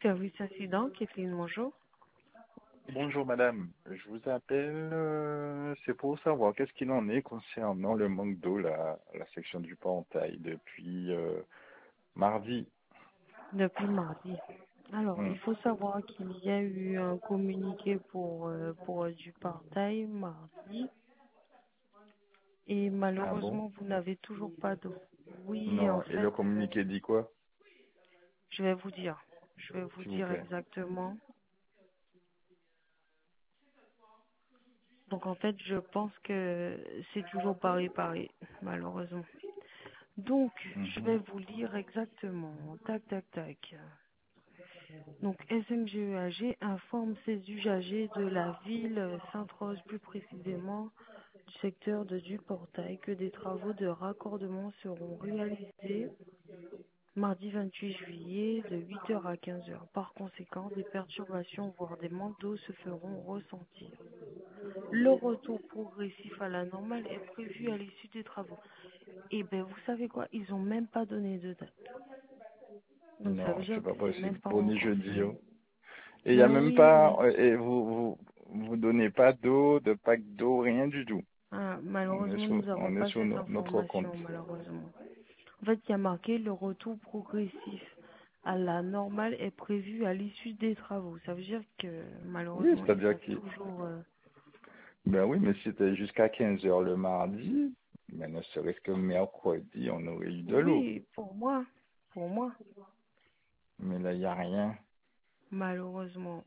Service incident, Kathleen, bonjour. Bonjour madame, je vous appelle, c'est pour savoir qu'est-ce qu'il en est concernant le manque d'eau, la section du Portail depuis mardi. Depuis mardi. Alors, Hmm. il faut savoir qu'il y a eu un communiqué pour du part-time mardi et Ah bon? malheureusement, vous n'avez toujours pas d'eau. Oui, en Non, et le fait, communiqué dit quoi, je vais vous dire. Je vais vous s'il vous dire plaît? exactement. Donc, en fait, je pense que c'est toujours pas réparé, malheureusement. Donc, je vais Mhm. vous lire exactement. Tac, tac, tac. Donc, SMGEAG informe ses usagers de la ville Sainte-Rose, plus précisément du secteur de Duportail, que des travaux de raccordement seront réalisés mardi 28 juillet de 8 heures à 15 heures. Par conséquent, des perturbations, voire des manques d'eau se feront ressentir. Le retour progressif à la normale est prévu à l'issue des travaux. Et ben, vous savez quoi? Ils ont même pas donné de date. Donc, ça veut Non, dire c'est que pas c'est même possible. pas Pour ni encore jeudi, fini. oh. Et il n'y a Ben même oui, pas, mais et vous donnez pas d'eau, de pack d'eau, rien du tout. malheureusement, nous n'avons On est pas sur cette notre compte. information, malheureusement. En fait, il y a marqué le retour progressif à la normale est prévu à l'issue des travaux. Ça veut dire que Oui, malheureusement, ils c'est-à-dire sont que, toujours... ben oui, mais c'était jusqu'à 15 heures le mardi, mais ne serait-ce que mercredi, on aurait eu de l'eau. Oui, pour moi, Mais là, il n'y a rien. malheureusement.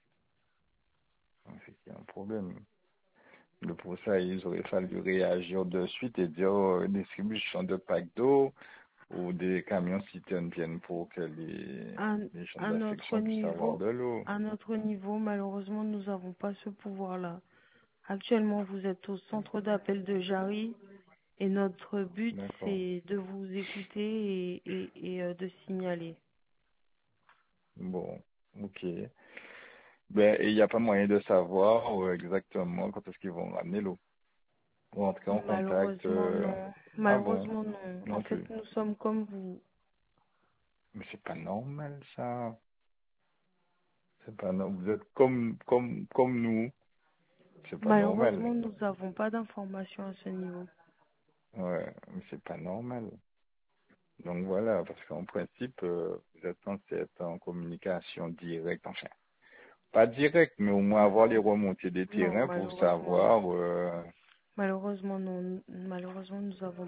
C'est qu'il y a un problème. Mais pour ça, ils auraient fallu réagir de suite et dire distribution de packs d'eau ou des camions citernes viennent pour que À, les gens à de la notre section puissent avoir niveau, de l'eau. malheureusement, nous n'avons pas ce pouvoir-là. Actuellement, vous êtes au centre d'appel de Jarry. Et notre but, D'accord. c'est de vous écouter et de signaler. Bon, ok. Ben, et il n'y a pas moyen de savoir exactement quand est-ce qu'ils vont ramener l'eau. Ou entrer en contact. Malheureusement, non. Ah bon, Malheureusement, non. En non fait, plus. nous sommes comme vous. Mais c'est pas normal ça. C'est pas normal. Vous êtes comme nous. C'est pas normal. Malheureusement, nous n'avons pas d'informations à ce niveau. Ouais, mais c'est pas normal. Donc voilà, parce qu'en principe, vous êtes censé être en communication directe, enfin, pas directe, mais au moins avoir les remontées des Non, terrains pour malheureusement, non. savoir. Malheureusement, non. Malheureusement,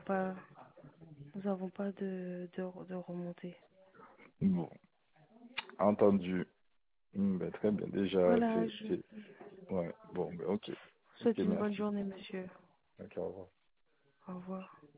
nous avons pas de remontée. Bon, entendu. Ben, très bien, déjà, Voilà, je vous ouais, bon, ben, ok. Ok, souhaite une bonne merci. journée, monsieur. Ok, au revoir. Au revoir.